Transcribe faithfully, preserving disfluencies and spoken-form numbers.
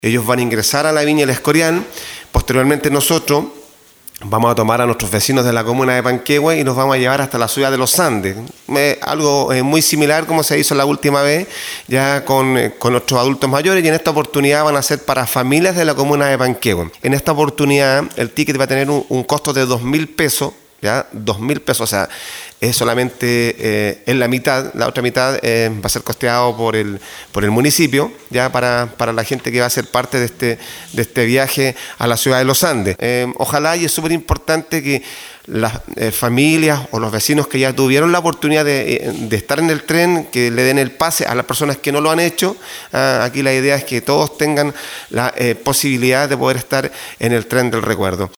Ellos van a ingresar a la Viña El Escorial. Posteriormente nosotros vamos a tomar a nuestros vecinos de la comuna de Panquehue y nos vamos a llevar hasta la ciudad de Los Andes. Eh, algo eh, muy similar como se hizo la última vez, ya con, eh, con nuestros adultos mayores, y en esta oportunidad van a ser para familias de la comuna de Panquehue. En esta oportunidad el ticket va a tener un, un costo de dos mil pesos, ya, dos mil pesos, o sea, es solamente eh, en la mitad, la otra mitad eh, va a ser costeado por el, por el municipio, ya para, para la gente que va a ser parte de este, de este viaje a la ciudad de Los Andes. Eh, ojalá, y es súper importante que las eh, familias o los vecinos que ya tuvieron la oportunidad de, de estar en el tren, que le den el pase a las personas que no lo han hecho. Ah, aquí la idea es que todos tengan la eh, posibilidad de poder estar en el tren del recuerdo.